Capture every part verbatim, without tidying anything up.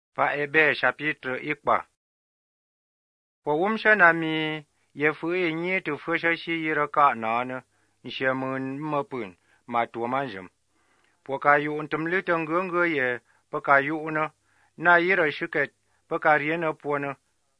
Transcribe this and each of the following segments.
Fa Ebe chapitre ikpa. Po wumsha na mi ye fu e nyi tu fu sha shi yira ka na na nshe mun mapun ma tu manjum. Po ka yu untum litan gunga ye pa ka yu na na yira shuket pa ka riena po na.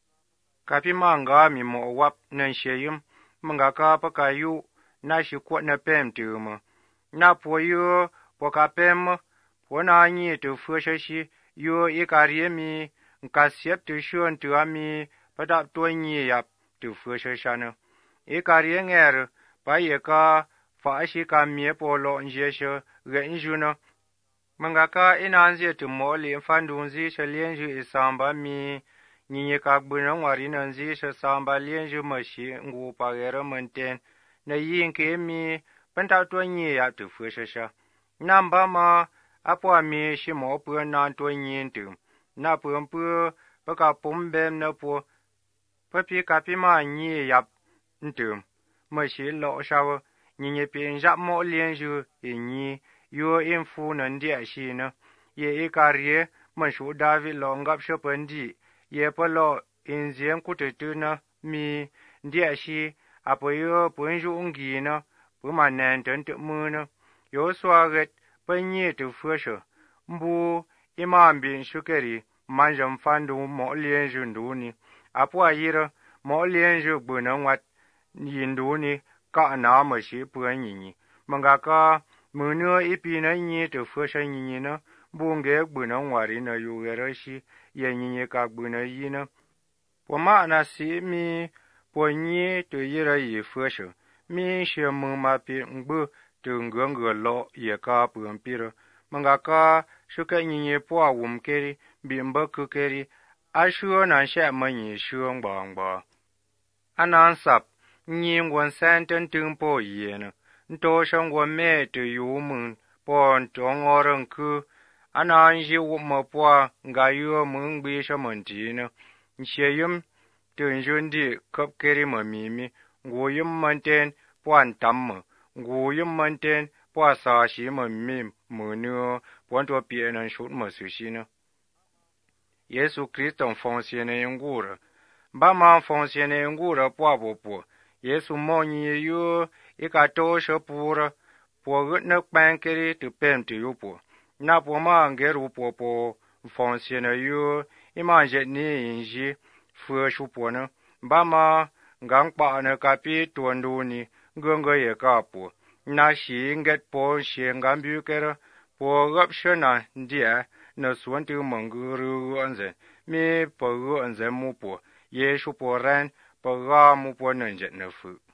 Kapi manga mi mo wap na nshe yum mga ka pa ka yu na shi kwa na pem tu ma. Na po yu po ka pem po na nyi tu fu sha shi yu i ka riemi nka siep tu shun tu ami padap tu nyi yap tu fu sha sha na. I ka rienger pa ye ka fa shi ka mie po lo nje she ge nju na. Mga ka ina nje tu mo li fandu nzi she lien ju isamba mi nyi ka gbuna ngwari na nzi she samba lien ju ma shi ngu pa gera menten na yin ke mi panta tu nyi yap tu fu sha sha. Namba ma apo ami shi mo pu na tu nyi tu na pu pu pa ka pum bem na po pa pi ka pi ma nyi yap ntum ma shi lo sha nyi nyi pi nja mo lien ju i nyi yo in fu na ndia shi na ye i ka rie ma shu David lo ngap she pendi ye pa lo in zien ku te tu na mi ndia shi apo yo pu nju ngi na pu ma nen ten tu mu na yo swa get pa nyi tu fu sha mbu imam bin shukeri manjam fandu mo lien ju ndu ni apo ayira mo lien ju bu na wat yindu ni ka na ma shi pu nyi ni manga ka mu no ipi na nyi tu fu sha nyi ni na bu nge bu na wari na yu gera shi ye nyi ni ka bu na yi na po ma na si mi po nyi tu yira yi fu sha mi she mu ma pi ngbu tu ngngo lo ye ka pu pi ro manga ka shuka nyi ni po awum keri bi mba ku keri a shuo na sha ma nyi shuo ngba ngba anan sap nyi ngwan san ten tung po ye na nto shang wo me tu yu mun po nto ngorang ku anan ji wo mo po nga yu mun bi sha mun ti na nshe yum tu njun di kop keri ma mi mi ngu yum man ten po an tam ma ngu yum man ten po sa shi ma mi mu nu po nto pi na shut ma su shi na Yesu Kristo fonsiene ngura ba ma fonsiene ngura po po po Yesu mo nyi yu i ka to she pura po gut na pan keri tu pem tu yu po na po ma ngeru po po fonsiene yu i ma je ni inji fu shu po na ba ma gang pa na ka pi tu ndu ni gongo ye ka po na shi nget po shi ngam bu kera po gap she na dia na suan tu manguru anze mi po gu anze mu po ye shu po ran po ga mu po na je na fu